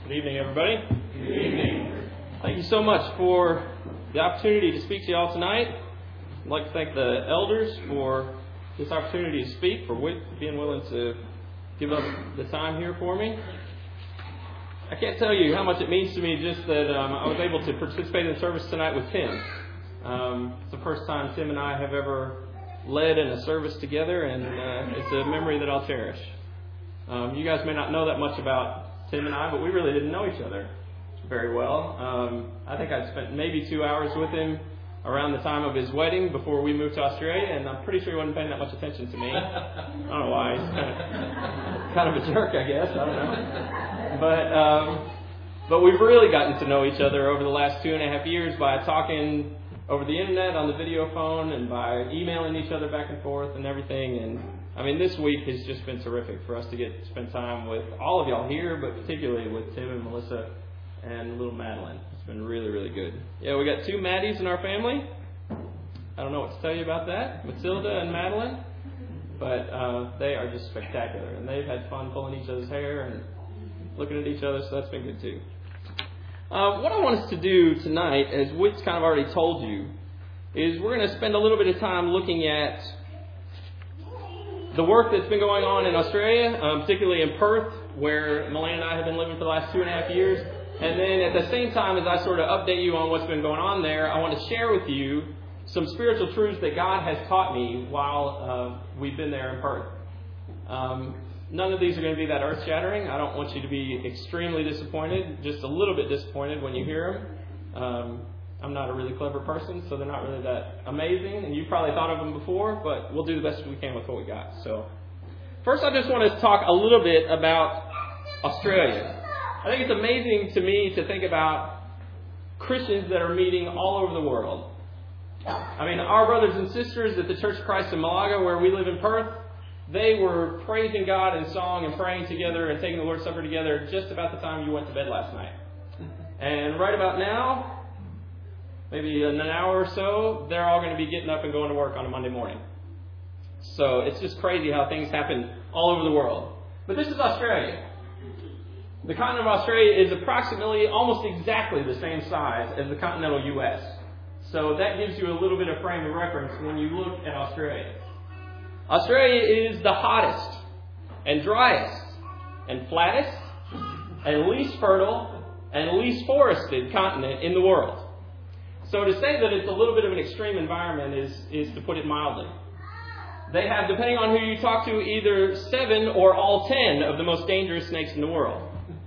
Good evening, everybody. Good evening. Thank you so much for the opportunity to speak to you all tonight. I'd like to thank the elders for this opportunity to speak, for being willing to give up the time here for me. I can't tell you how much it means to me just that I was able to participate in the service tonight with Tim. It's the first time Tim and I have ever led in a service together, and it's a memory that I'll cherish. You guys may not know that much about Tim and I, but we really didn't know each other very well. I think I spent maybe 2 hours with him around the time of his wedding before we moved to Australia, and I'm pretty sure he wasn't paying that much attention to me. I don't know why. He's kind of a jerk, I guess. I don't know. But we've really gotten to know each other over the last 2.5 years by talking over the internet, on the video phone, and by emailing each other back and forth and everything. And I mean, this week has just been terrific for us to get to spend time with all of y'all here, but particularly with Tim and Melissa and little Madeline. It's been really, really good. Yeah, we got 2 Maddies in our family. I don't know what to tell you about that, Matilda and Madeline, but they are just spectacular, and they've had fun pulling each other's hair and looking at each other, so that's been good too. What I want us to do tonight, as Whit's kind of already told you, is we're going to spend a little bit of time looking at the work that's been going on in Australia, particularly in Perth, where Melanie and I have been living for the last 2.5 years. And then at the same time, as I sort of update you on what's been going on there, I want to share with you some spiritual truths that God has taught me while we've been there in Perth. None of these are going to be that earth-shattering. I don't want you to be extremely disappointed, just a little bit disappointed when you hear them. I'm not a really clever person, so they're not really that amazing. And you've probably thought of them before, but we'll do the best we can with what we got. So, first I just want to talk a little bit about Australia. I think it's amazing to me to think about Christians that are meeting all over the world. I mean, our brothers and sisters at the Church of Christ in Malaga, where we live in Perth, they were praising God in song and praying together and taking the Lord's Supper together just about the time you went to bed last night. And right about now, maybe in an hour or so, they're all going to be getting up and going to work on a Monday morning. So it's just crazy how things happen all over the world. But this is Australia. The continent of Australia is approximately almost exactly the same size as the continental U.S. So that gives you a little bit of frame of reference when you look at Australia. Australia is the hottest and driest and flattest and least fertile and least forested continent in the world. So to say that it's a little bit of an extreme environment is to put it mildly. They have, depending on who you talk to, either 7 or all 10 of the most dangerous snakes in the world.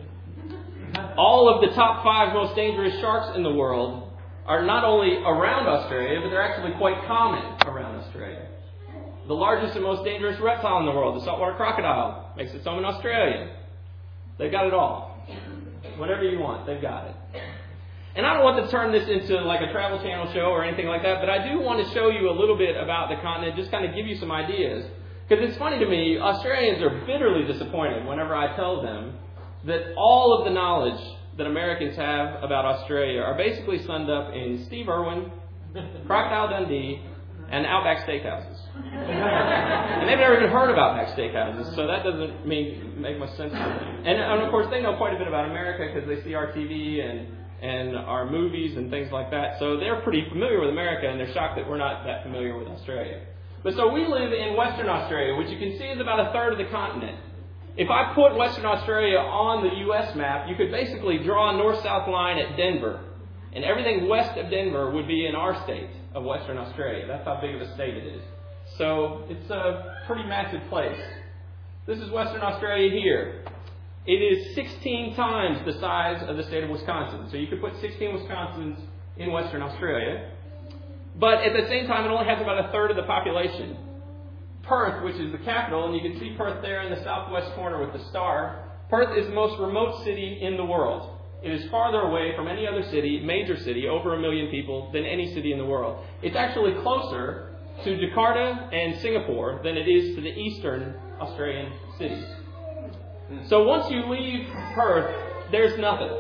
All of the top 5 most dangerous sharks in the world are not only around Australia, but they're actually quite common around Australia. The largest and most dangerous reptile in the world, the saltwater crocodile, makes its home in Australia. They've got it all. Whatever you want, they've got it. And I don't want to turn this into like a Travel Channel show or anything like that, but I do want to show you a little bit about the continent, just kind of give you some ideas. Because it's funny to me, Australians are bitterly disappointed whenever I tell them that all of the knowledge that Americans have about Australia are basically summed up in Steve Irwin, Crocodile Dundee, and Outback Steakhouses. And they've never even heard about Outback Steakhouses, so that doesn't make much sense to them. And of course, they know quite a bit about America because they see our TV and our movies and things like that. So they're pretty familiar with America, and they're shocked that we're not that familiar with Australia. But so we live in Western Australia, which you can see is about a third of the continent. If I put Western Australia on the U.S. map, you could basically draw a north-south line at Denver. And everything west of Denver would be in our state of Western Australia. That's how big of a state it is. So it's a pretty massive place. This is Western Australia here. It is 16 times the size of the state of Wisconsin. So you could put 16 Wisconsins in Western Australia. But at the same time, it only has about a third of the population. Perth, which is the capital, and you can see Perth there in the southwest corner with the star. Perth is the most remote city in the world. It is farther away from any other city, major city, over 1 million people, than any city in the world. It's actually closer to Jakarta and Singapore than it is to the eastern Australian cities. So once you leave Perth, there's nothing.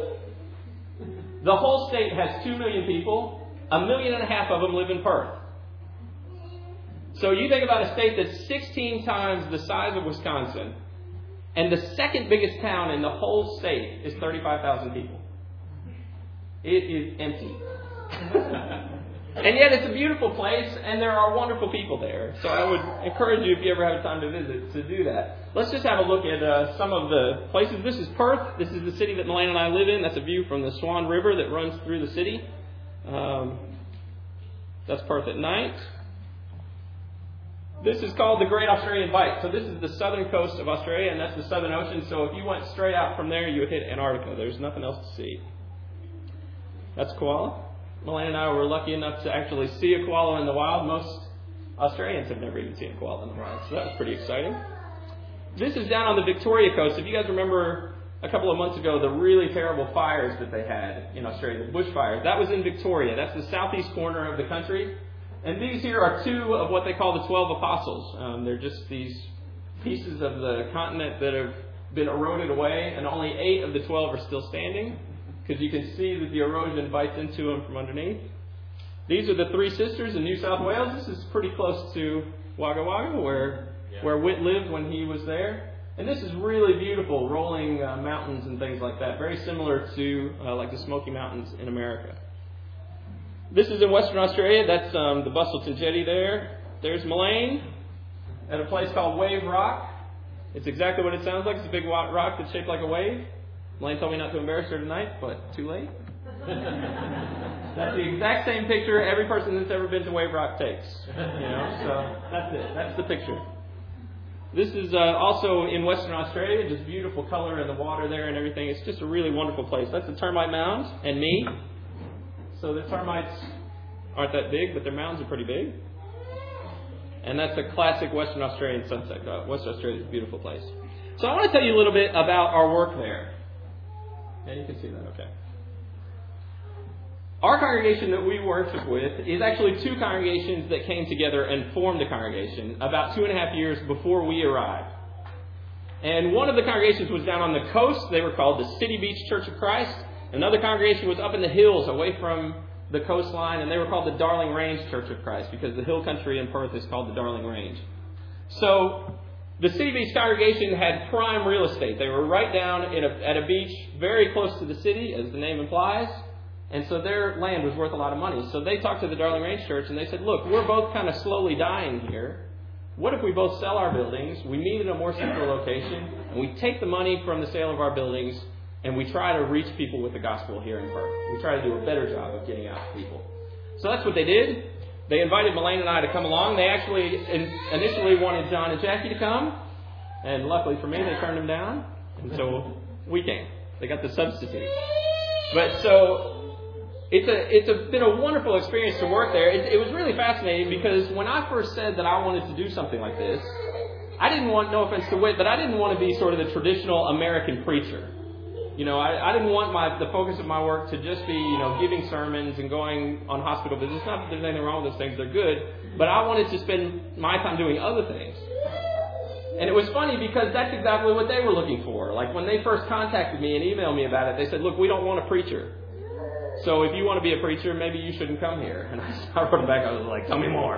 The whole state has 2 million people. 1.5 million of them live in Perth. So you think about a state that's 16 times the size of Wisconsin, And the second biggest town in the whole state is 35,000 people. It is empty. And yet it's a beautiful place, and there are wonderful people there. So I would encourage you, if you ever have time to visit, to do that. Let's just have a look at some of the places. This is Perth. This is the city that Melaine and I live in. That's a view from the Swan River that runs through the city. That's Perth at night. This is called the Great Australian Bight. So this is the southern coast of Australia, and that's the Southern Ocean. So if you went straight out from there, you would hit Antarctica. There's nothing else to see. That's koala. Melaine and I were lucky enough to actually see a koala in the wild. Most Australians have never even seen a koala in the wild, so that was pretty exciting. This is down on the Victoria coast. If you guys remember a couple of months ago, the really terrible fires that they had in Australia, the bushfires, that was in Victoria. That's the southeast corner of the country. And these here are two of what they call the 12 apostles. They're just these pieces of the continent that have been eroded away, and only 8 of the 12 are still standing, because you can see that the erosion bites into them from underneath. These are the Three Sisters in New South Wales. This is pretty close to Wagga Wagga, where Whit lived when he was there. And this is really beautiful, rolling mountains and things like that. Very similar to like the Smoky Mountains in America. This is in Western Australia. That's the Busselton Jetty there. There's Melaine at a place called Wave Rock. It's exactly what it sounds like. It's a big rock that's shaped like a wave. Melaine told me not to embarrass her tonight, but too late. That's the exact same picture every person that's ever been to Wave Rock takes. So that's it. That's the picture. This is also in Western Australia. Just beautiful color in the water there and everything. It's just a really wonderful place. That's the Termite Mound and me. So the termites aren't that big, but their mounds are pretty big. And that's a classic Western Australian sunset. Western Australia is a beautiful place. So I want to tell you a little bit about our work there. Yeah, you can see that, okay. Our congregation that we worship with is actually 2 congregations that came together and formed a congregation about 2.5 years before we arrived. And one of the congregations was down on the coast. They were called the City Beach Church of Christ. Another congregation was up in the hills away from the coastline, and they were called the Darling Range Church of Christ because the hill country in Perth is called the Darling Range. So the City Beach congregation had prime real estate. They were right down at a beach very close to the city, as the name implies. And so their land was worth a lot of money. So they talked to the Darling Range Church and they said, look, we're both kind of slowly dying here. What if we both sell our buildings, we meet in a more central location, and we take the money from the sale of our buildings and we try to reach people with the gospel here in Perth. We try to do a better job of getting out to people. So that's what they did. They invited Melaine and I to come along. They actually initially wanted John and Jackie to come. And luckily for me, they turned them down. And so we came. They got the substitute. But so it's been a wonderful experience to work there. It was really fascinating because when I first said that I wanted to do something like this, I didn't want, no offense to Whit, but I didn't want to be sort of the traditional American preacher. I didn't want the focus of my work to just be, giving sermons and going on hospital visits. Not that there's anything wrong with those things. They're good. But I wanted to spend my time doing other things. And it was funny because that's exactly what they were looking for. Like when they first contacted me and emailed me about it, they said, look, we don't want a preacher. So if you want to be a preacher, maybe you shouldn't come here. And I wrote them back. I was like, tell me more.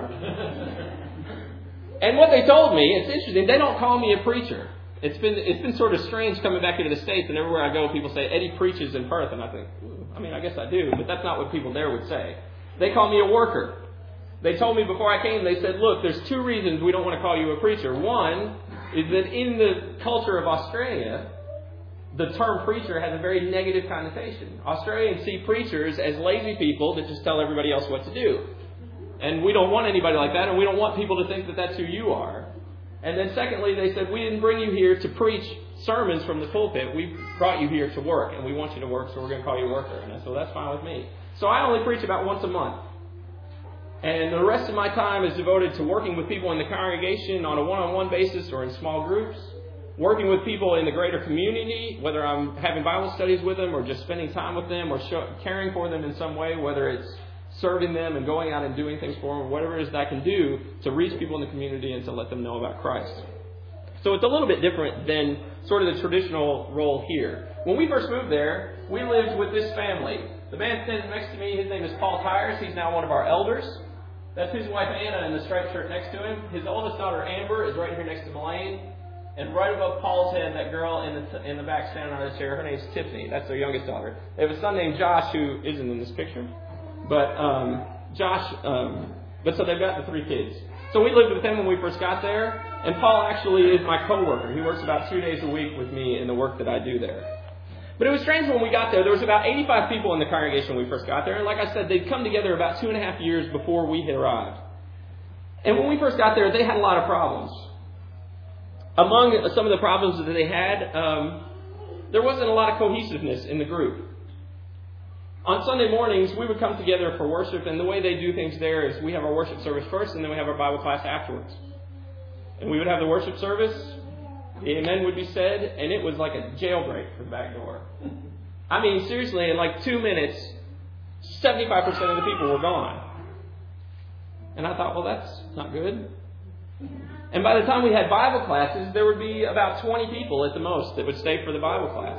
And what they told me, it's interesting, they don't call me a preacher. It's been sort of strange coming back into the States, and everywhere I go, people say, Eddie preaches in Perth. And I think, I guess I do, but that's not what people there would say. They call me a worker. They told me before I came, they said, look, there's 2 reasons we don't want to call you a preacher. One is that in the culture of Australia, the term preacher has a very negative connotation. Australians see preachers as lazy people that just tell everybody else what to do. And we don't want anybody like that, and we don't want people to think that that's who you are. And then secondly, they said, we didn't bring you here to preach sermons from the pulpit. We brought you here to work, and we want you to work, so we're going to call you a worker. And so that's fine with me. So I only preach about once a month. And the rest of my time is devoted to working with people in the congregation on a one-on-one basis or in small groups, working with people in the greater community, whether I'm having Bible studies with them or just spending time with them or caring for them in some way, whether it's serving them and going out and doing things for them, whatever it is that I can do to reach people in the community and to let them know about Christ. So it's a little bit different than sort of the traditional role here. When we first moved there, we lived with this family. The man standing next to me, his name is Paul Tyers. He's now one of our elders. That's his wife Anna in the striped shirt next to him. His oldest daughter Amber is right here next to Melaine. And right above Paul's head, that girl in the back standing on the chair, her name's Tiffany. That's their youngest daughter. They have a son named Josh who isn't in this picture. But so they've got the 3 kids. So we lived with them when we first got there. And Paul actually is my coworker. He works about 2 days a week with me in the work that I do there. But it was strange when we got there. There was about 85 people in the congregation when we first got there. And like I said, they'd come together about 2.5 years before we had arrived. And when we first got there, they had a lot of problems. Among some of the problems that they had, there wasn't a lot of cohesiveness in the group. On Sunday mornings, we would come together for worship, and the way they do things there is we have our worship service first, and then we have our Bible class afterwards. And we would have the worship service, the amen would be said, and it was like a jailbreak for the back door. I mean, seriously, in like 2 minutes, 75% of the people were gone. And I thought, well, that's not good. And by the time we had Bible classes, there would be about 20 people at the most that would stay for the Bible class.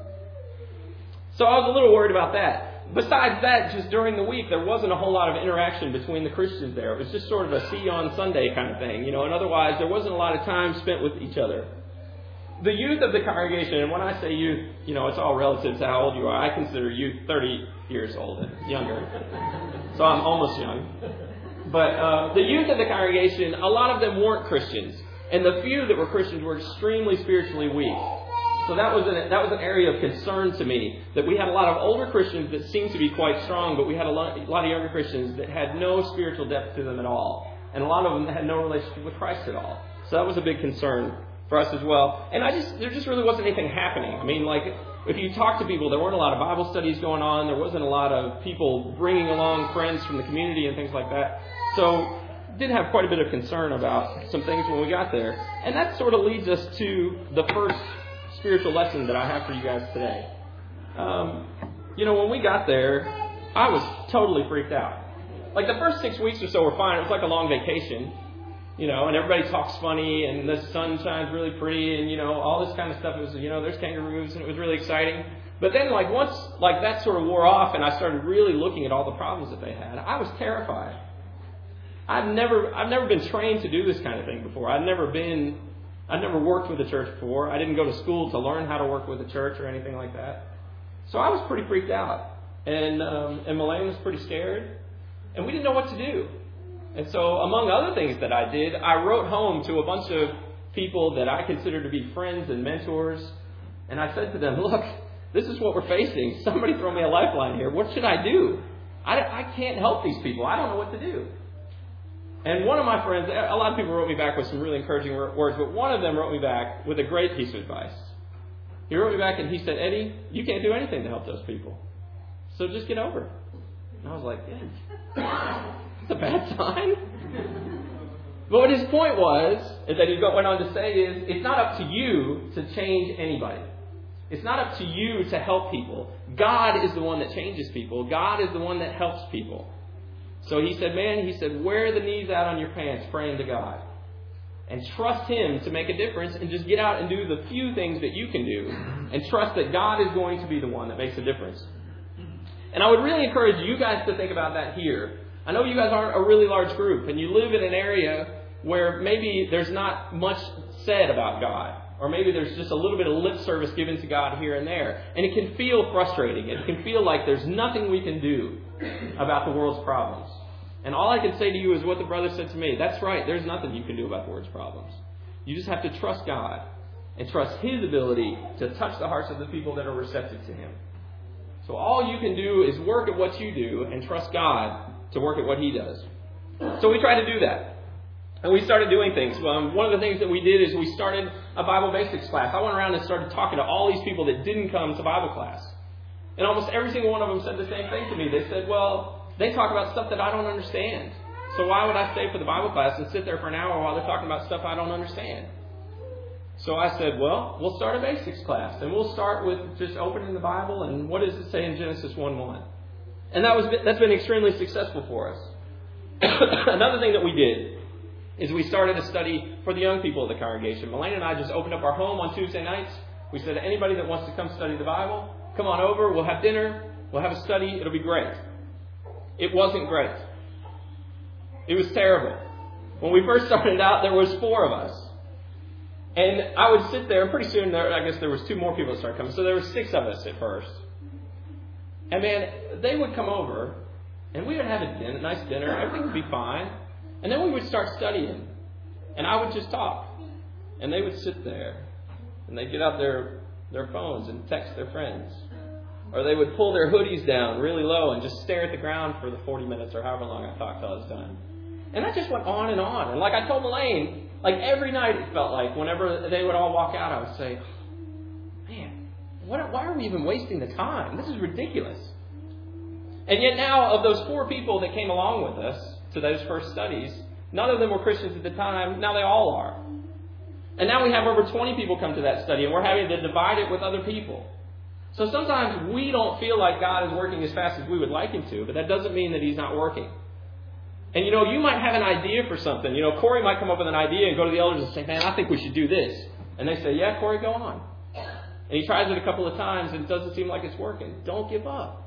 So I was a little worried about that. Besides that, just during the week, there wasn't a whole lot of interaction between the Christians there. It was just sort of a see you on Sunday kind of thing, and otherwise there wasn't a lot of time spent with each other. The youth of the congregation, and when I say youth, it's all relative to how old you are. I consider youth 30 years old and younger. So I'm almost young. But the youth of the congregation, a lot of them weren't Christians. And the few that were Christians were extremely spiritually weak. So that was an area of concern to me, that we had a lot of older Christians that seemed to be quite strong, but we had a lot of younger Christians that had no spiritual depth to them at all. And a lot of them had no relationship with Christ at all. So that was a big concern for us as well. And there just really wasn't anything happening. I mean, like, if you talk to people, there weren't a lot of Bible studies going on. There wasn't a lot of people bringing along friends from the community and things like that. So did have quite a bit of concern about some things when we got there. And that sort of leads us to the first spiritual lesson that I have for you guys today. When we got there, I was totally freaked out. Like the first 6 weeks or so were fine. It was like a long vacation, and everybody talks funny and the sun shines really pretty and, all this kind of stuff. It was, there's kangaroos and it was really exciting. But then once that sort of wore off and I started really looking at all the problems that they had, I was terrified. I've never been trained to do this kind of thing before. I've never worked with a church before. I didn't go to school to learn how to work with a church or anything like that. So I was pretty freaked out. And Melaine was pretty scared. And we didn't know what to do. And so among other things that I did, I wrote home to a bunch of people that I consider to be friends and mentors. And I said to them, look, this is what we're facing. Somebody throw me a lifeline here. What should I do? I can't help these people. I don't know what to do. And one of my friends, a lot of people wrote me back with some really encouraging words, but one of them wrote me back with a great piece of advice. He wrote me back and he said, Eddie, you can't do anything to help those people. So just get over it. And I was like, yeah, it's a bad sign. But what his point was, is that he went on to say is, it's not up to you to change anybody. It's not up to you to help people. God is the one that changes people. God is the one that helps people. So he said, wear the knees out on your pants praying to God. And trust Him to make a difference and just get out and do the few things that you can do. And trust that God is going to be the one that makes a difference. And I would really encourage you guys to think about that here. I know you guys aren't a really large group and you live in an area where maybe there's not much said about God. Or maybe there's just a little bit of lip service given to God here and there. And it can feel frustrating. It can feel like there's nothing we can do about the world's problems. And all I can say to you is what the brother said to me. That's right. There's nothing you can do about the world's problems. You just have to trust God and trust His ability to touch the hearts of the people that are receptive to Him. So all you can do is work at what you do and trust God to work at what He does. So we try to do that. And we started doing things. One of the things that we did is we started a Bible basics class. I went around and started talking to all these people that didn't come to Bible class. And almost every single one of them said the same thing to me. They said, well, they talk about stuff that I don't understand. So why would I stay for the Bible class and sit there for an hour while they're talking about stuff I don't understand? So I said, well, we'll start a basics class. And we'll start with just opening the Bible and what does it say in Genesis 1:1? And that's been extremely successful for us. Another thing that we did is we started a study for the young people of the congregation. Melaine and I just opened up our home on Tuesday nights. We said, anybody that wants to come study the Bible, come on over. We'll have dinner. We'll have a study. It'll be great. It wasn't great. It was terrible. When we first started out, there was 4 of us. And I would sit there, and pretty soon, I guess there was 2 more people that started coming. So there were 6 of us at first. And man, they would come over, and we would have a nice dinner. Everything would be fine. And then we would start studying. And I would just talk. And they would sit there. And they'd get out their phones and text their friends. Or they would pull their hoodies down really low and just stare at the ground for the 40 minutes or however long I talked till I was done. And that just went on and on. And like I told Elaine, like every night it felt like whenever they would all walk out, I would say, man, why are we even wasting the time? This is ridiculous. And yet now, of those 4 people that came along with us to those first studies, none of them were Christians at the time. Now they all are. And now we have over 20 people come to that study, and we're having to divide it with other people. So sometimes we don't feel like God is working as fast as we would like Him to, but that doesn't mean that He's not working. And you might have an idea for something. Corey might come up with an idea and go to the elders and say, man, I think we should do this. And they say, yeah, Corey, go on. And he tries it a couple of times and it doesn't seem like it's working. Don't give up.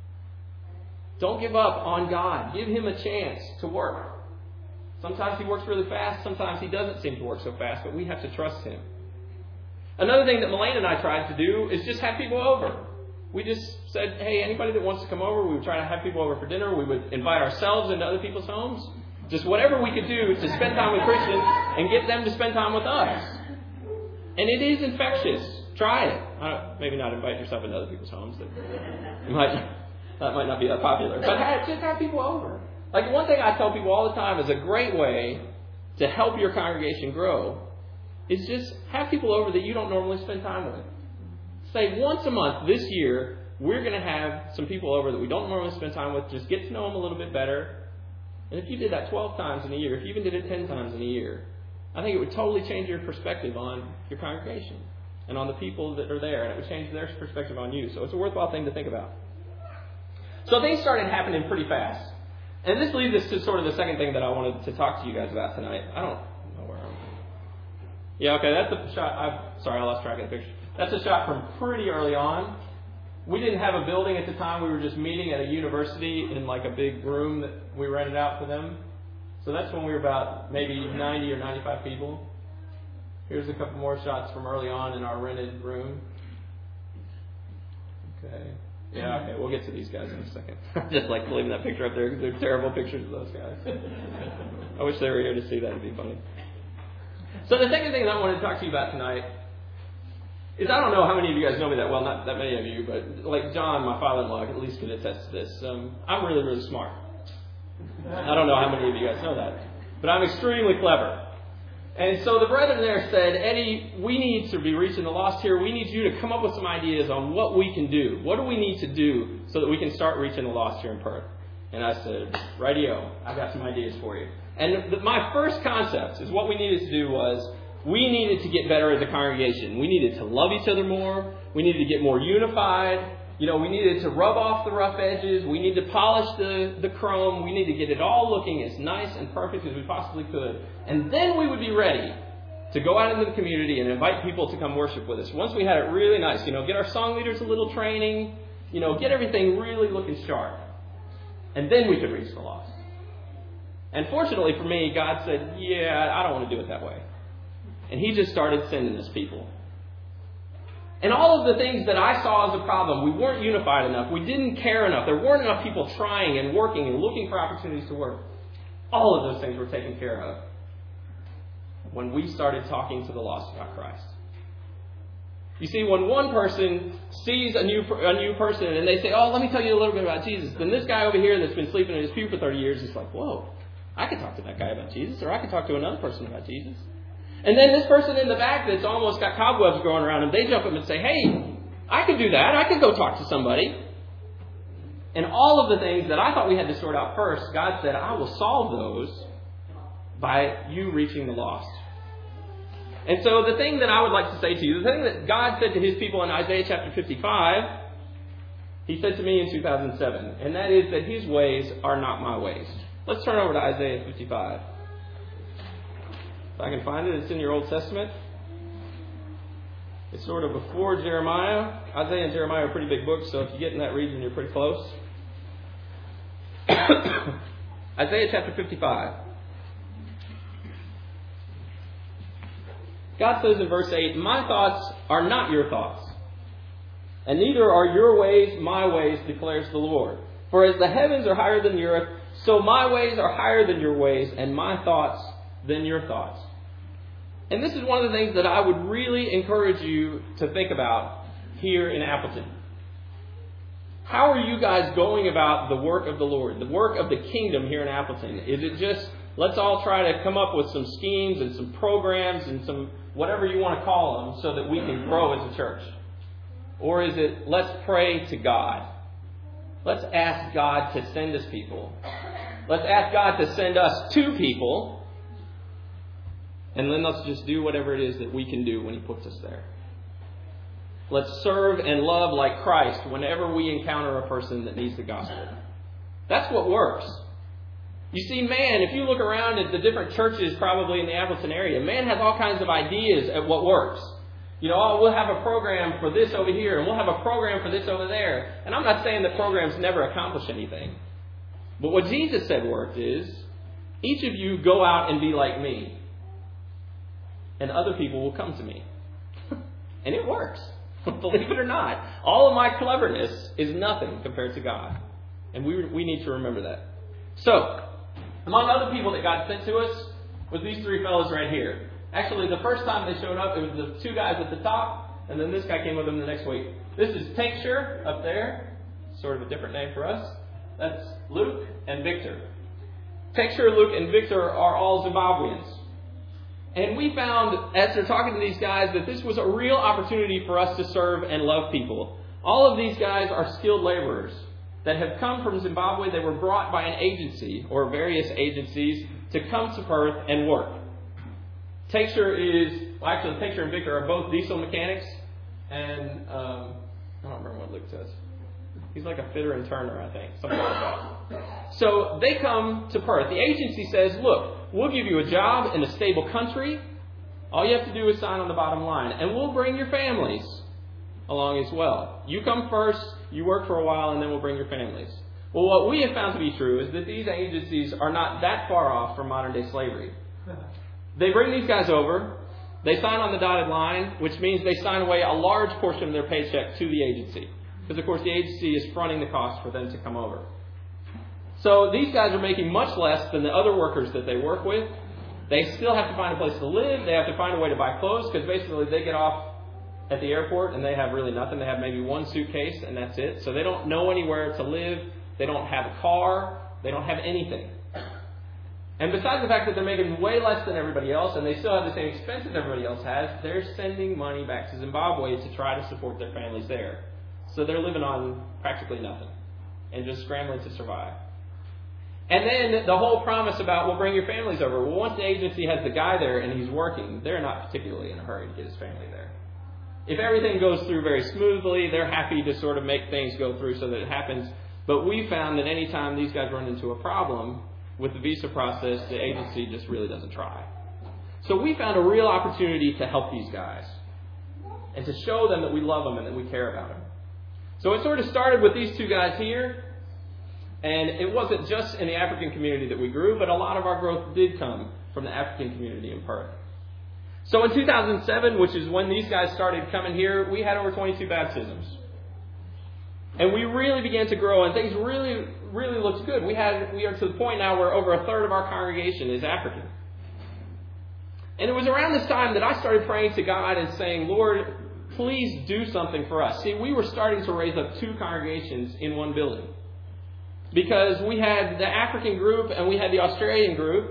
Don't give up on God. Give Him a chance to work. Sometimes He works really fast. Sometimes He doesn't seem to work so fast, but we have to trust Him. Another thing that Melaine and I tried to do is just have people over. We just said, hey, anybody that wants to come over, we would try to have people over for dinner. We would invite ourselves into other people's homes. Just whatever we could do to spend time with Christians and get them to spend time with us. And it is infectious. Try it. Maybe not invite yourself into other people's homes. That might not be that popular. But just have people over. Like one thing I tell people all the time is a great way to help your congregation grow is just have people over that you don't normally spend time with. Say once a month this year, we're going to have some people over that we don't normally spend time with. Just get to know them a little bit better. And if you did that 12 times in a year, if you even did it 10 times in a year, I think it would totally change your perspective on your congregation and on the people that are there. And it would change their perspective on you. So it's a worthwhile thing to think about. So things started happening pretty fast. And this leads us to sort of the second thing that I wanted to talk to you guys about tonight. I don't know where I'm. Yeah, okay, that's a shot. Sorry, I lost track of the picture. That's a shot from pretty early on. We didn't have a building at the time. We were just meeting at a university in like a big room that we rented out for them. So that's when we were about maybe 90 or 95 people. Here's a couple more shots from early on in our rented room. Okay. Yeah, okay, we'll get to these guys in a second. Just like leaving that picture up there because they're terrible pictures of those guys. I wish they were here to see that. It'd be funny. So the second thing that I wanted to talk to you about tonight is, I don't know how many of you guys know me that well, not that many of you, but like John, my father-in-law, at least can attest to this. I'm really, really smart. I don't know how many of you guys know that, but I'm extremely clever. And so the brethren there said, Eddie, we need to be reaching the lost here. We need you to come up with some ideas on what we can do. What do we need to do so that we can start reaching the lost here in Perth? And I said, rightio, I got some ideas for you. And my first concept is what we needed to do was we needed to get better as a congregation. We needed to love each other more. We needed to get more unified. We needed to rub off the rough edges. We needed to polish the chrome. We needed to get it all looking as nice and perfect as we possibly could. And then we would be ready to go out into the community and invite people to come worship with us. Once we had it really nice, get our song leaders a little training, get everything really looking sharp. And then we could reach the lost. And fortunately for me, God said, yeah, I don't want to do it that way. And He just started sending us people. And all of the things that I saw as a problem, we weren't unified enough. We didn't care enough. There weren't enough people trying and working and looking for opportunities to work. All of those things were taken care of when we started talking to the lost about Christ. You see, when one person sees a new person and they say, oh, let me tell you a little bit about Jesus, then this guy over here that's been sleeping in his pew for 30 years is like, whoa, I could talk to that guy about Jesus, or I could talk to another person about Jesus. And then this person in the back that's almost got cobwebs growing around him, they jump up and say, hey, I could do that. I could go talk to somebody. And all of the things that I thought we had to sort out first, God said, I will solve those by you reaching the lost. And so the thing that I would like to say to you, the thing that God said to His people in Isaiah chapter 55, He said to me in 2007, and that is that His ways are not my ways. Let's turn over to Isaiah 55. If I can find it, it's in your Old Testament. It's sort of before Jeremiah. Isaiah and Jeremiah are pretty big books, so if you get in that region, you're pretty close. Isaiah chapter 55. God says in verse 8, "My thoughts are not your thoughts, and neither are your ways my ways, declares the Lord. For as the heavens are higher than the earth, so my ways are higher than your ways, and my thoughts than your thoughts." And this is one of the things that I would really encourage you to think about here in Appleton. How are you guys going about the work of the Lord, the work of the kingdom here in Appleton? Is it just, let's all try to come up with some schemes and some programs and some whatever you want to call them so that we can grow as a church? Or is it, let's pray to God? Let's ask God to send us people. Let's ask God to send us to people. And then let's just do whatever it is that we can do when He puts us there. Let's serve and love like Christ whenever we encounter a person that needs the gospel. That's what works. You see, man, if you look around at the different churches probably in the Appleton area, man has all kinds of ideas at what works. You know, oh, we'll have a program for this over here, and we'll have a program for this over there. And I'm not saying that programs never accomplish anything. But what Jesus said worked is, each of you go out and be like me, and other people will come to me. And it works. Believe it or not. All of my cleverness is nothing compared to God. And we need to remember that. So, among other people that God sent to us was these three fellows right here. Actually, the first time they showed up, it was the two guys at the top, and then this guy came with them the next week. This is Tincture up there. Sort of a different name for us. That's Luke and Victor. Tincture, Luke, and Victor are all Zimbabweans. And we found, as they're talking to these guys, that this was a real opportunity for us to serve and love people. All of these guys are skilled laborers that have come from Zimbabwe. They were brought by an agency, or various agencies, to come to Perth and work. Tincture Tincture and Victor are both diesel mechanics, and I don't remember what Luke says. He's like a fitter and turner, I think, something like that. So they come to Perth. The agency says, look, we'll give you a job in a stable country. All you have to do is sign on the bottom line, and we'll bring your families along as well. You come first, you work for a while, and then we'll bring your families. Well, what we have found to be true is that these agencies are not that far off from modern-day slavery. They bring these guys over. They sign on the dotted line, which means they sign away a large portion of their paycheck to the agency. Because, of course, the agency is fronting the cost for them to come over. So these guys are making much less than the other workers that they work with. They still have to find a place to live. They have to find a way to buy clothes, because basically they get off at the airport and they have really nothing. They have maybe one suitcase and that's it. So they don't know anywhere to live. They don't have a car. They don't have anything. And besides the fact that they're making way less than everybody else, and they still have the same expenses everybody else has, they're sending money back to Zimbabwe to try to support their families there. So they're living on practically nothing and just scrambling to survive. And then the whole promise about, we'll bring your families over. Well, once the agency has the guy there and he's working, they're not particularly in a hurry to get his family there. If everything goes through very smoothly, they're happy to sort of make things go through so that it happens. But we found that any time these guys run into a problem with the visa process, the agency just really doesn't try. So we found a real opportunity to help these guys and to show them that we love them and that we care about them. So it sort of started with these two guys here. And it wasn't just in the African community that we grew, but a lot of our growth did come from the African community in Perth. So in 2007, which is when these guys started coming here, we had over 22 baptisms. And we really began to grow, and things really, really looked good. We are to the point now where over a third of our congregation is African. And it was around this time that I started praying to God and saying, Lord, please do something for us. See, we were starting to raise up two congregations in one building. Because we had the African group and we had the Australian group,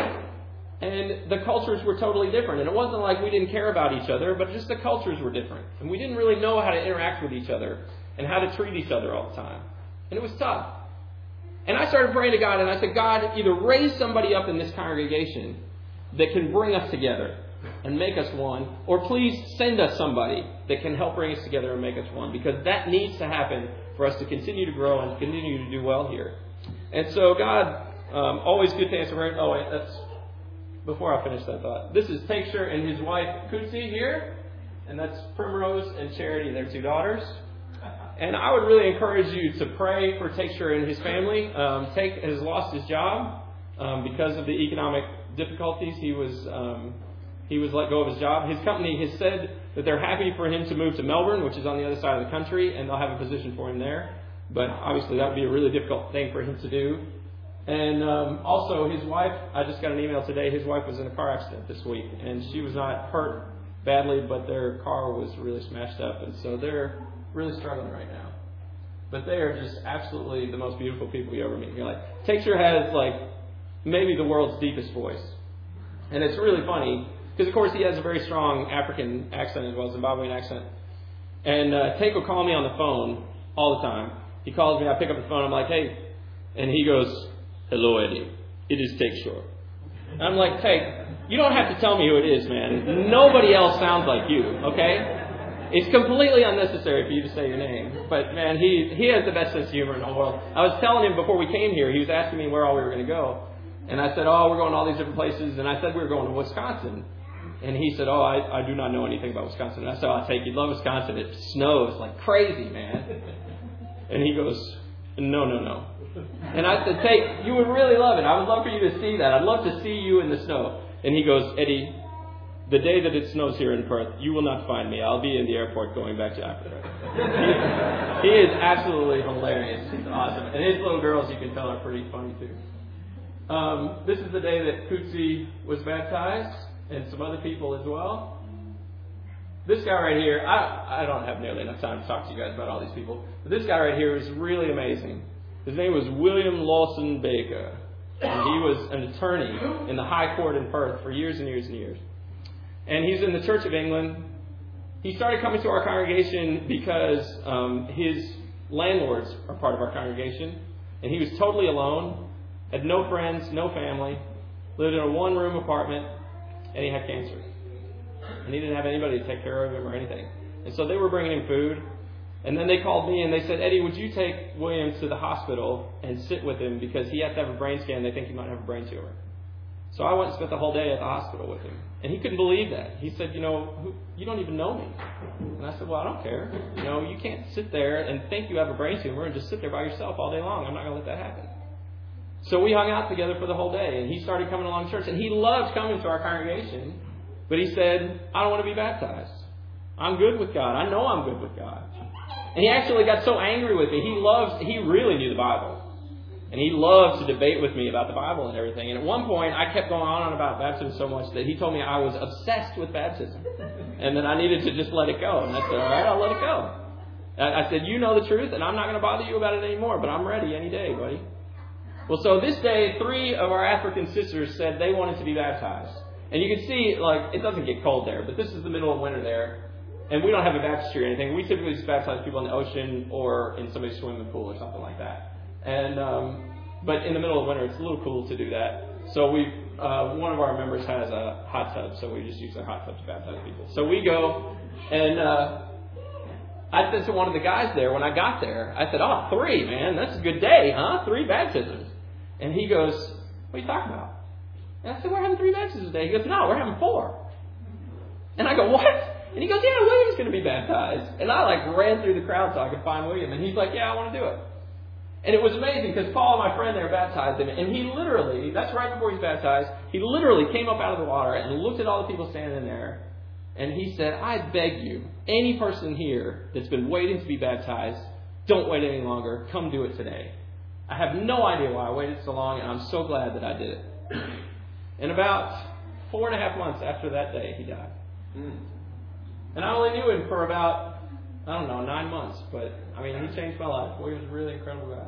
and the cultures were totally different. And it wasn't like we didn't care about each other, but just the cultures were different. And we didn't really know how to interact with each other and how to treat each other all the time. And it was tough. And I started praying to God, and I said, God, either raise somebody up in this congregation that can bring us together and make us one, or please send us somebody that can help bring us together and make us one, because that needs to happen for us to continue to grow and continue to do well here. And so God, always good to answer prayer. Oh wait, that's before I finish that thought. This is Tincture and his wife Kutsi here, and that's Primrose and Charity, their two daughters. And I would really encourage you to pray for Tincture and his family. Tate has lost his job because of the economic difficulties. He was He was let go of his job. His company has said that they're happy for him to move to Melbourne, which is on the other side of the country, and they'll have a position for him there. But obviously that would be a really difficult thing for him to do. And also his wife, I just got an email today, his wife was in a car accident this week, and she was not hurt badly, but their car was really smashed up, and so they're really struggling right now. But they are just absolutely the most beautiful people you ever meet. You're like, Texture has like maybe the world's deepest voice. And it's really funny, because of course he has a very strong African accent as well as Zimbabwean accent. And Take will call me on the phone all the time. He calls me, I pick up the phone, I'm like, hey, and he goes, hello Eddie, it is Take Shore. I'm like, Take, you don't have to tell me who it is, man. Nobody else sounds like you, okay? It's completely unnecessary for you to say your name. But, man, he has the best sense of humor in the whole world. I was telling him before we came here, he was asking me where all we were going to go. And I said, we're going to all these different places. And I said we were going to Wisconsin. And he said, I do not know anything about Wisconsin. And I said, I'll take you. Love Wisconsin. It snows like crazy, man. And he goes, no. And I said, Take, you would really love it. I would love for you to see that. I'd love to see you in the snow. And he goes, Eddie, the day that it snows here in Perth, you will not find me. I'll be in the airport going back to Africa. He is absolutely hilarious. He's awesome. And his little girls, you can tell, are pretty funny too. This is the day that Kutsi was baptized, and some other people as well. This guy right here, I don't have nearly enough time to talk to you guys about all these people, but this guy right here is really amazing. His name was William Lawson Baker, and he was an attorney in the High Court in Perth for years and years and years. And he's in the Church of England. He started coming to our congregation because his landlords are part of our congregation. And he was totally alone, had no friends, no family, lived in a one-room apartment, and he had cancer. And he didn't have anybody to take care of him or anything. And so they were bringing him food. And then they called me and they said, Eddie, would you take William to the hospital and sit with him because he has to have a brain scan. They think he might have a brain tumor. So I went and spent the whole day at the hospital with him. And he couldn't believe that. He said, you don't even know me. And I said, well, I don't care. You can't sit there and think you have a brain tumor and just sit there by yourself all day long. I'm not going to let that happen. So we hung out together for the whole day. And he started coming along to church. And he loved coming to our congregation. But he said, I don't want to be baptized. I'm good with God. I know I'm good with God. And he actually got so angry with me. He really knew the Bible. And he loved to debate with me about the Bible and everything. And at one point, I kept going on about baptism so much that he told me I was obsessed with baptism. And that I needed to just let it go. And I said, all right, I'll let it go. I said, you know the truth, and I'm not going to bother you about it anymore, but I'm ready any day, buddy. Well, so this day, 3 of our African sisters said they wanted to be baptized. And you can see, it doesn't get cold there, but this is the middle of winter there. And we don't have a baptistry or anything. We typically just baptize people in the ocean or in somebody's swimming pool or something like that. And but in the middle of winter, it's a little cool to do that. So one of our members has a hot tub, so we just use their hot tub to baptize people. So we go, and I said to one of the guys there when I got there, I said, 3, man, that's a good day, huh? 3 baptisms. And he goes, what are you talking about? And I said, we're having 3 baptisms today. He goes, no, we're having 4. And I go, what? And he goes, yeah, William's going to be baptized. And I ran through the crowd so I could find William. And he's like, yeah, I want to do it. And it was amazing because Paul, my friend there, baptized him. And he literally, that's right before he's baptized, he literally came up out of the water and looked at all the people standing there. And he said, I beg you, any person here that's been waiting to be baptized, don't wait any longer. Come do it today. I have no idea why I waited so long, and I'm so glad that I did it. And about 4.5 months after that day, he died. And I only knew him for about 9 months. But, he changed my life. Boy, he was a really incredible guy.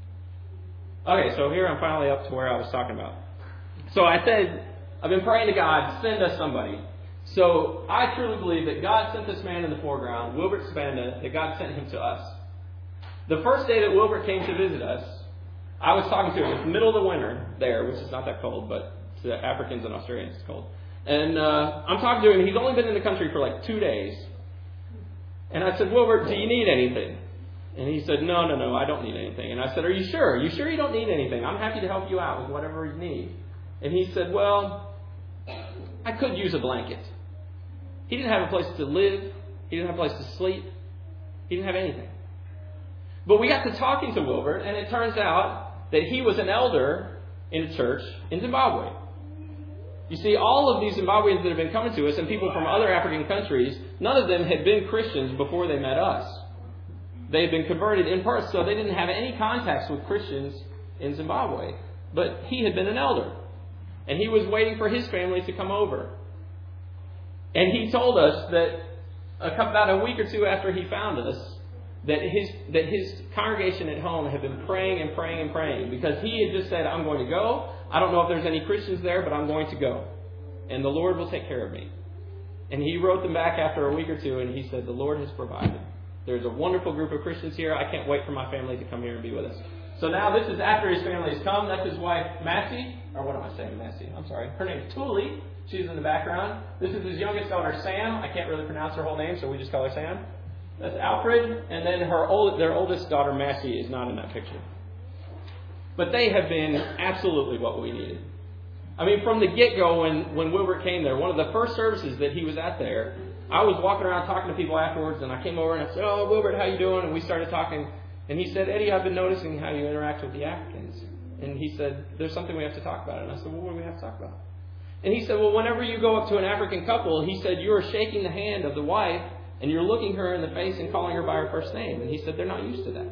Okay, so here I'm finally up to where I was talking about. So I said, I've been praying to God, send us somebody. So I truly believe that God sent this man in the foreground, Wilbert Spanda, that God sent him to us. The first day that Wilbert came to visit us, I was talking to him. It's the middle of the winter there, which is not that cold, but to Africans and Australians it's cold. And I'm talking to him. He's only been in the country for 2 days. And I said, Wilbert, do you need anything? And he said, no, I don't need anything. And I said, are you sure? Are you sure you don't need anything? I'm happy to help you out with whatever you need. And he said, well, I could use a blanket. He didn't have a place to live. He didn't have a place to sleep. He didn't have anything. But we got to talking to Wilbert, and it turns out that he was an elder in a church in Zimbabwe. You see, all of these Zimbabweans that have been coming to us and people from other African countries, none of them had been Christians before they met us. They had been converted in person, so they didn't have any contacts with Christians in Zimbabwe. But he had been an elder, and he was waiting for his family to come over. And he told us that about a week or two after he found us, that his congregation at home had been praying and praying and praying, because he had just said, I'm going to go. I don't know if there's any Christians there, but I'm going to go. And the Lord will take care of me. And he wrote them back after a week or two, and he said, the Lord has provided. There's a wonderful group of Christians here. I can't wait for my family to come here and be with us. So now this is after his family has come. That's his wife, Massey. Or what am I saying, Massey? I'm sorry. Her name is Thule. She's in the background. This is his youngest daughter, Sam. I can't really pronounce her whole name, so we just call her Sam. That's Alfred. And then their oldest daughter, Massey, is not in that picture. But they have been absolutely what we needed. I mean, from the get-go, when Wilbert came there, one of the first services that he was at there, I was walking around talking to people afterwards, and I came over and I said, oh, Wilbert, how you doing? And we started talking. And he said, Eddie, I've been noticing how you interact with the Africans. And he said, there's something we have to talk about. And I said, well, what do we have to talk about? And he said, well, whenever you go up to an African couple, he said, you're shaking the hand of the wife, and you're looking her in the face and calling her by her first name. And he said, they're not used to that.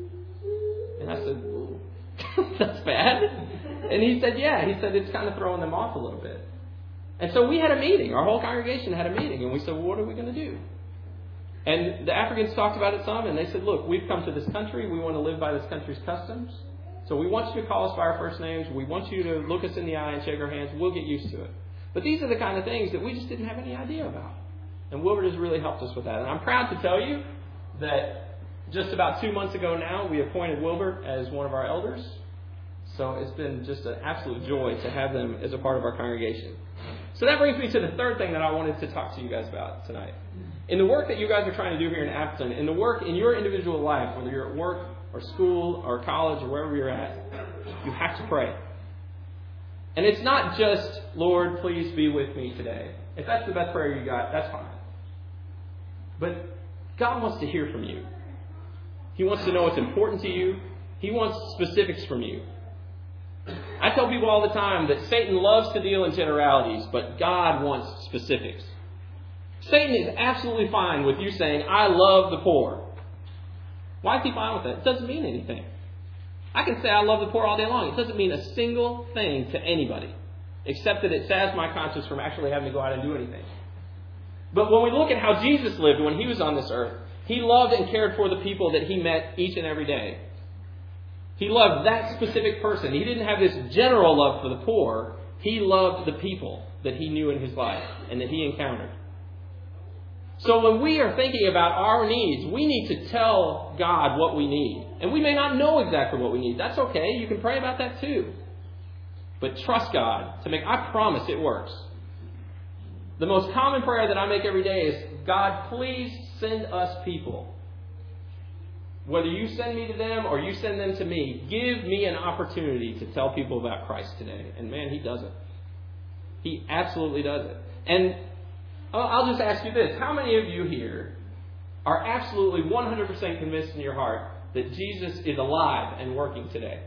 And I said, well, that's bad. And he said, yeah. He said, it's kind of throwing them off a little bit. And so we had a meeting. Our whole congregation had a meeting. And we said, well, what are we going to do? And the Africans talked about it some. And they said, look, we've come to this country. We want to live by this country's customs. So we want you to call us by our first names. We want you to look us in the eye and shake our hands. We'll get used to it. But these are the kind of things that we just didn't have any idea about. And Wilbert has really helped us with that. And I'm proud to tell you that just about 2 months ago now, we appointed Wilbert as one of our elders. So it's been just an absolute joy to have them as a part of our congregation. So that brings me to the third thing that I wanted to talk to you guys about tonight. In the work that you guys are trying to do here in Appleton, in the work in your individual life, whether you're at work or school or college or wherever you're at, you have to pray. And it's not just, Lord, please be with me today. If that's the best prayer you got, that's fine. But God wants to hear from you. He wants to know what's important to you. He wants specifics from you. I tell people all the time that Satan loves to deal in generalities, but God wants specifics. Satan is absolutely fine with you saying, I love the poor. Why is he fine with that? It doesn't mean anything. I can say I love the poor all day long. It doesn't mean a single thing to anybody, except that it saddens my conscience from actually having to go out and do anything. But when we look at how Jesus lived when he was on this earth, he loved and cared for the people that he met each and every day. He loved that specific person. He didn't have this general love for the poor. He loved the people that he knew in his life and that he encountered. So when we are thinking about our needs, we need to tell God what we need. And we may not know exactly what we need. That's okay. You can pray about that too. But trust God to make, I promise it works. The most common prayer that I make every day is, God, please send us people. Whether you send me to them or you send them to me, give me an opportunity to tell people about Christ today. And man, he does it. He absolutely does it. And I'll just ask you this. How many of you here are absolutely 100% convinced in your heart that Jesus is alive and working today?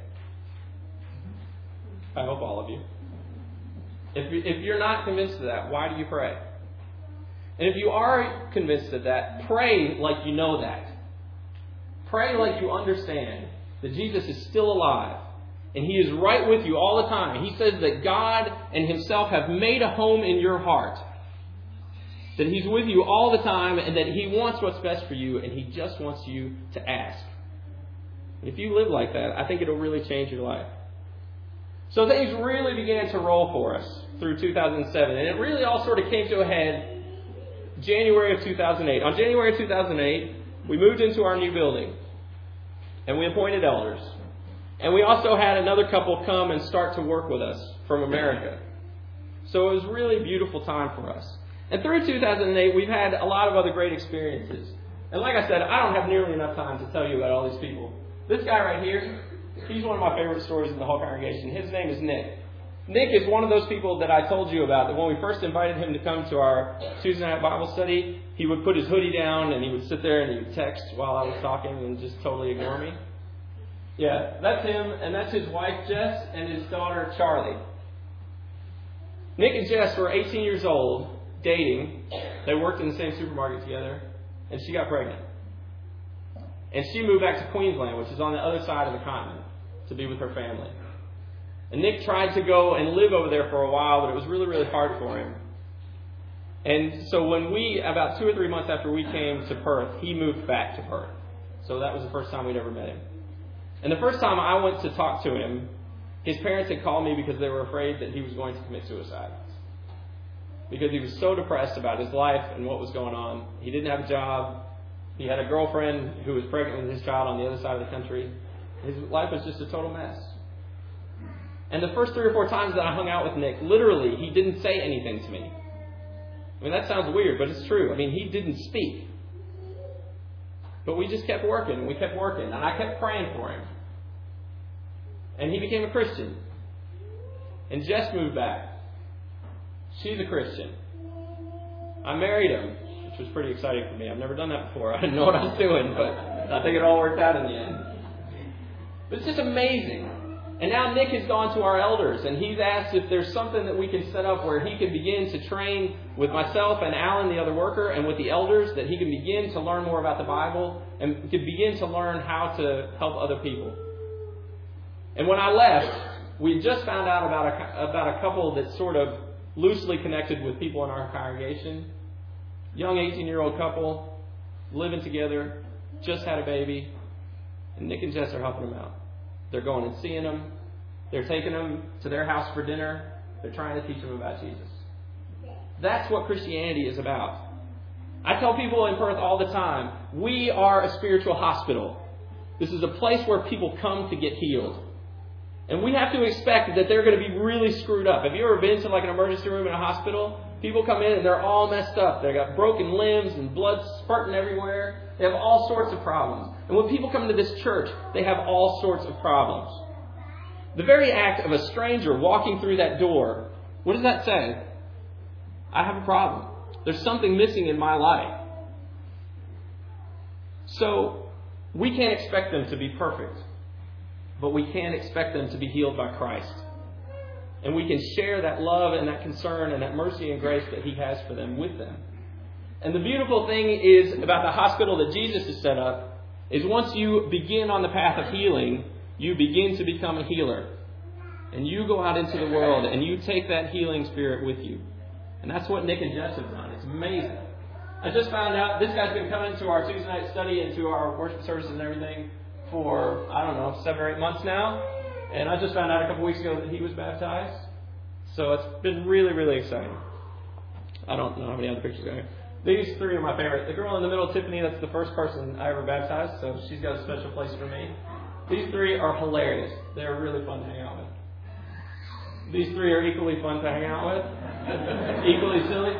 I hope all of you. If you're not convinced of that, why do you pray? And if you are convinced of that, pray like you know that. Pray like you understand that Jesus is still alive and he is right with you all the time. He says that God and himself have made a home in your heart. That he's with you all the time and that he wants what's best for you and he just wants you to ask. And if you live like that, I think it'll really change your life. So things really began to roll for us through 2007. And it really all sort of came to a head January of 2008. On January of 2008, we moved into our new building. And we appointed elders. And we also had another couple come and start to work with us from America. So it was really a beautiful time for us. And through 2008, we've had a lot of other great experiences. And like I said, I don't have nearly enough time to tell you about all these people. This guy right here, he's one of my favorite stories in the whole congregation. His name is Nick. Nick is one of those people that I told you about, that when we first invited him to come to our Tuesday night Bible study, he would put his hoodie down and he would sit there and he would text while I was talking and just totally ignore me. Yeah, that's him, and that's his wife Jess and his daughter Charlie. Nick and Jess were 18 years old, dating. They worked in the same supermarket together, and she got pregnant. And she moved back to Queensland, which is on the other side of the continent, to be with her family. And Nick tried to go and live over there for a while, but it was really, really hard for him. And so when about 2 or 3 months after we came to Perth, he moved back to Perth. So that was the first time we'd ever met him. And the first time I went to talk to him, his parents had called me because they were afraid that he was going to commit suicide. Because he was so depressed about his life and what was going on. He didn't have a job. He had a girlfriend who was pregnant with his child on the other side of the country. His life was just a total mess. And the first 3 or 4 times that I hung out with Nick, literally, he didn't say anything to me. I mean, that sounds weird, but it's true. I mean, he didn't speak. But we just kept working, and we kept working, and I kept praying for him. And he became a Christian. And Jess moved back. She's a Christian. I married him, which was pretty exciting for me. I've never done that before. I didn't know what I was doing, but I think it all worked out in the end. But it's just amazing. And now Nick has gone to our elders, and he's asked if there's something that we can set up where he can begin to train with myself and Alan, the other worker, and with the elders, that he can begin to learn more about the Bible and can begin to learn how to help other people. And when I left, we had just found out about a couple that sort of loosely connected with people in our congregation. Young 18-year-old couple, living together, just had a baby, and Nick and Jess are helping them out. They're going and seeing them. They're taking them to their house for dinner. They're trying to teach them about Jesus. That's what Christianity is about. I tell people in Perth all the time, we are a spiritual hospital. This is a place where people come to get healed. And we have to expect that they're going to be really screwed up. Have you ever been to like an emergency room in a hospital? People come in and they're all messed up. They've got broken limbs and blood spurting everywhere. They have all sorts of problems. And when people come into this church, they have all sorts of problems. The very act of a stranger walking through that door, what does that say? I have a problem. There's something missing in my life. So we can't expect them to be perfect, but we can expect them to be healed by Christ. And we can share that love and that concern and that mercy and grace that He has for them with them. And the beautiful thing is about the hospital that Jesus has set up is once you begin on the path of healing, you begin to become a healer. And you go out into the world and you take that healing spirit with you. And that's what Nick and Jess have done. It's amazing. I just found out this guy's been coming to our Tuesday night study and to our worship services and everything for, 7 or 8 months now. And I just found out a couple weeks ago that he was baptized. So it's been really, really exciting. I don't know how many other pictures are here. These 3 are my favorite. The girl in the middle, Tiffany, that's the first person I ever baptized, so she's got a special place for me. These 3 are hilarious. They're really fun to hang out with. These 3 are equally fun to hang out with. Equally silly.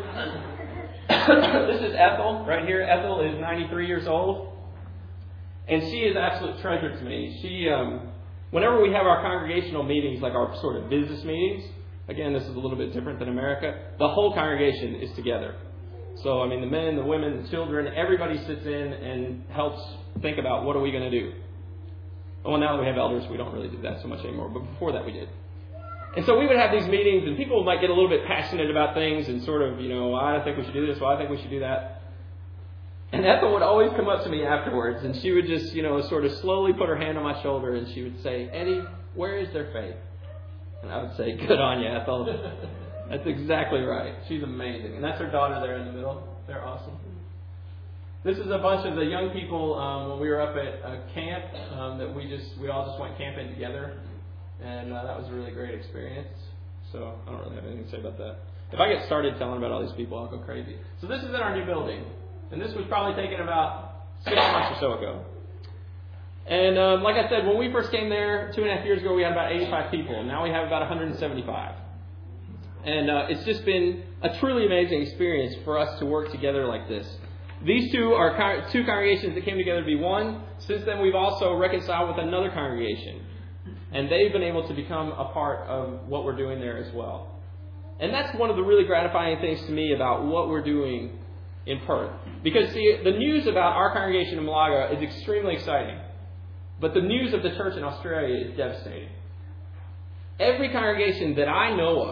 This is Ethel right here. Ethel is 93 years old. And she is an absolute treasure to me. She, whenever we have our congregational meetings, like our sort of business meetings, again, this is a little bit different than America, the whole congregation is together. So, the men, the women, the children, everybody sits in and helps think about what are we going to do. Well, now that we have elders, we don't really do that so much anymore, but before that we did. And so we would have these meetings, and people might get a little bit passionate about things and sort of, I think we should do this, well, I think we should do that. And Ethel would always come up to me afterwards, and she would just, sort of slowly put her hand on my shoulder, and she would say, Eddie, where is their faith? And I would say, good on you, Ethel. That's exactly right. She's amazing. And that's her daughter there in the middle. They're awesome. This is a bunch of the young people when we were up at a camp that we all just went camping together. And that was a really great experience. So I don't really have anything to say about that. If I get started telling about all these people, I'll go crazy. So this is in our new building. And this was probably taken about 6 months or so ago. And like I said, when we first came there 2.5 years ago, we had about 85 people. Now we have about 175. And it's just been a truly amazing experience for us to work together like this. These 2 are 2 congregations that came together to be one. Since then, we've also reconciled with another congregation. And they've been able to become a part of what we're doing there as well. And that's one of the really gratifying things to me about what we're doing in Perth. Because, see, the news about our congregation in Malaga is extremely exciting. But the news of the church in Australia is devastating. Every congregation that I know of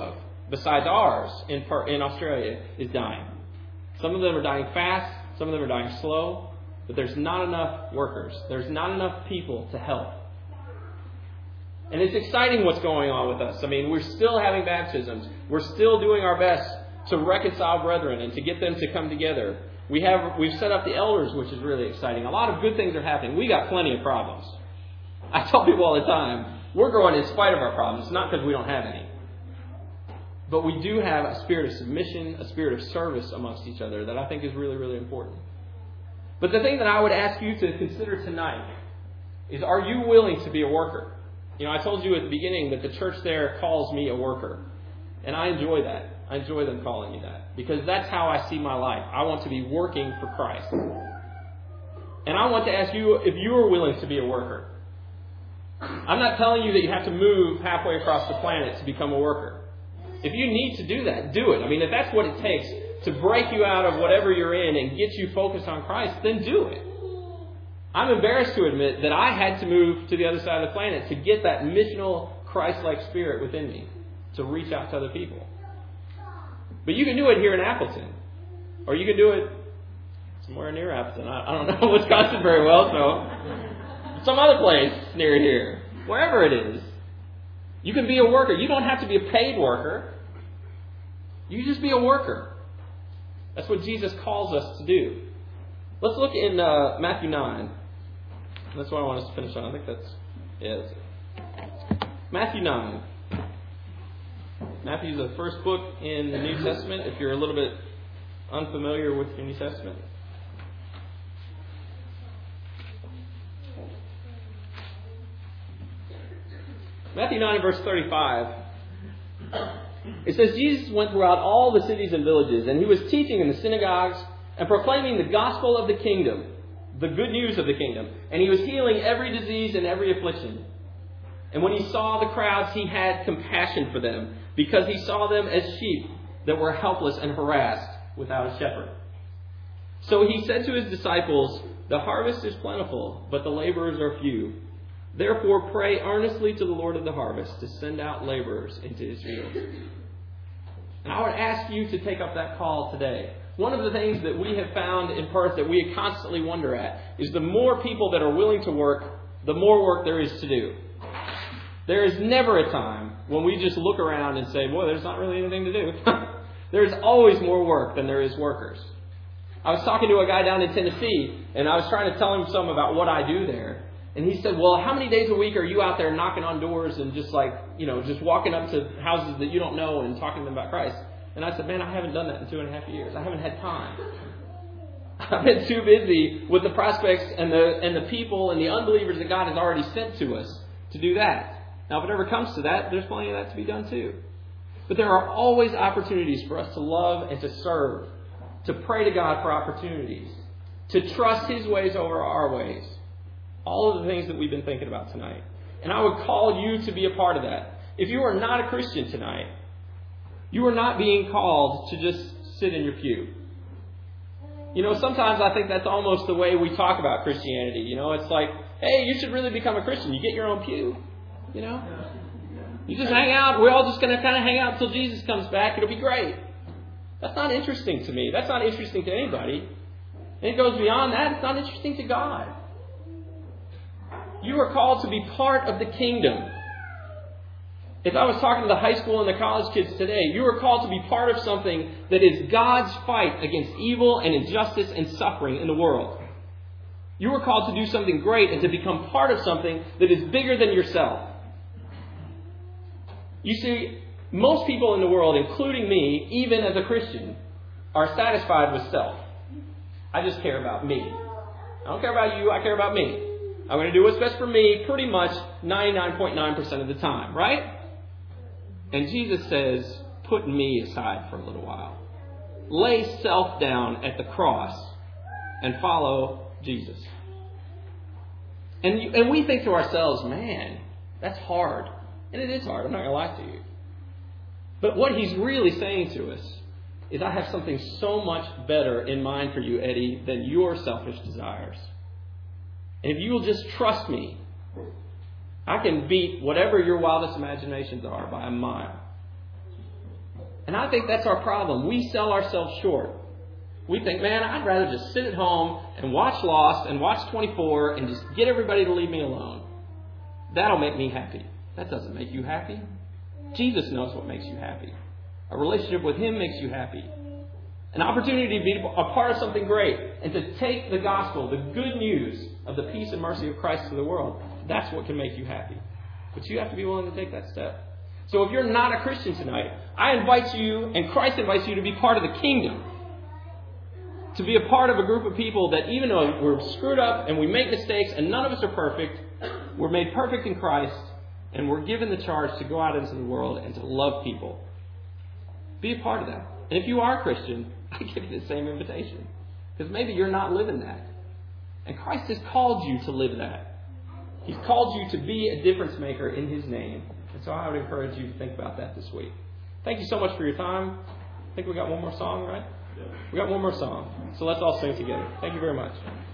besides ours in Australia is dying. Some of them are dying fast, some of them are dying slow, but there's not enough workers. There's not enough people to help. And it's exciting what's going on with us. I mean, we're still having baptisms. We're still doing our best to reconcile brethren and to get them to come together. We've set up the elders, which is really exciting. A lot of good things are happening. We got plenty of problems. I tell people all the time, we're growing in spite of our problems. It's not because we don't have any. But we do have a spirit of submission, a spirit of service amongst each other that I think is really, really important. But the thing that I would ask you to consider tonight is, are you willing to be a worker? I told you at the beginning that the church there calls me a worker. And I enjoy that. I enjoy them calling me that. Because that's how I see my life. I want to be working for Christ. And I want to ask you if you are willing to be a worker. I'm not telling you that you have to move halfway across the planet to become a worker. If you need to do that, do it. I mean, if that's what it takes to break you out of whatever you're in and get you focused on Christ, then do it. I'm embarrassed to admit that I had to move to the other side of the planet to get that missional Christ-like spirit within me to reach out to other people. But you can do it here in Appleton. Or you can do it somewhere near Appleton. I don't know Wisconsin very well, so some other place near here. Wherever it is. You can be a worker. You don't have to be a paid worker. You just be a worker. That's what Jesus calls us to do. Let's look in Matthew 9. That's what I want us to finish on. I think that's it. Matthew 9. Matthew's the first book in the New Testament, if you're a little bit unfamiliar with the New Testament. Matthew 9 verse 35. It says, Jesus went throughout all the cities and villages, and he was teaching in the synagogues and proclaiming the gospel of the kingdom, the good news of the kingdom. And he was healing every disease and every affliction. And when he saw the crowds, he had compassion for them, because he saw them as sheep that were helpless and harassed without a shepherd. So he said to his disciples, the harvest is plentiful, but the laborers are few. Therefore pray earnestly to the Lord of the harvest to send out laborers into his field. And I would ask you to take up that call today. One of the things that we have found in Perth that we constantly wonder at is the more people that are willing to work, the more work there is to do. There is never a time when we just look around and say, boy, there's not really anything to do. There's always more work than there is workers. I was talking to a guy down in Tennessee, and I was trying to tell him some about what I do there. And he said, well, how many days a week are you out there knocking on doors and just just walking up to houses that you don't know and talking to them about Christ? And I said, man, I haven't done that in 2.5 years. I haven't had time. I've been too busy with the prospects and the people and the unbelievers that God has already sent to us to do that. Now, if it ever comes to that, there's plenty of that to be done too. But there are always opportunities for us to love and to serve, to pray to God for opportunities, to trust his ways over our ways. All of the things that we've been thinking about tonight. And I would call you to be a part of that. If you are not a Christian tonight, you are not being called to just sit in your pew. Sometimes I think that's almost the way we talk about Christianity. It's like, hey, you should really become a Christian. You get your own pew. You just hang out. We're all just going to kind of hang out until Jesus comes back. It'll be great. That's not interesting to me. That's not interesting to anybody. And it goes beyond that. It's not interesting to God. You are called to be part of the kingdom. If I was talking to the high school and the college kids today, you are called to be part of something that is God's fight against evil and injustice and suffering in the world. You are called to do something great and to become part of something that is bigger than yourself. You see, most people in the world, including me, even as a Christian, are satisfied with self. I just care about me. I don't care about you, I care about me. I'm going to do what's best for me pretty much 99.9% of the time, right? And Jesus says, put me aside for a little while. Lay self down at the cross and follow Jesus. And we think to ourselves, man, that's hard. And it is hard, I'm not going to lie to you. But what he's really saying to us is, I have something so much better in mind for you, Eddie, than your selfish desires. And if you will just trust me, I can beat whatever your wildest imaginations are by a mile. And I think that's our problem. We sell ourselves short. We think, man, I'd rather just sit at home and watch Lost and watch 24 and just get everybody to leave me alone. That'll make me happy. That doesn't make you happy. Jesus knows what makes you happy. A relationship with Him makes you happy. An opportunity to be a part of something great and to take the gospel, the good news of the peace and mercy of Christ to the world. That's what can make you happy. But you have to be willing to take that step. So if you're not a Christian tonight, I invite you, and Christ invites you to be part of the kingdom. To be a part of a group of people that even though we're screwed up and we make mistakes and none of us are perfect, we're made perfect in Christ and we're given the charge to go out into the world and to love people. Be a part of that. And if you are a Christian, I give you the same invitation. Because maybe you're not living that. And Christ has called you to live that. He's called you to be a difference maker in His name. And so I would encourage you to think about that this week. Thank you so much for your time. I think we got one more song, right? Yeah. We got one more song. So let's all sing together. Thank you very much.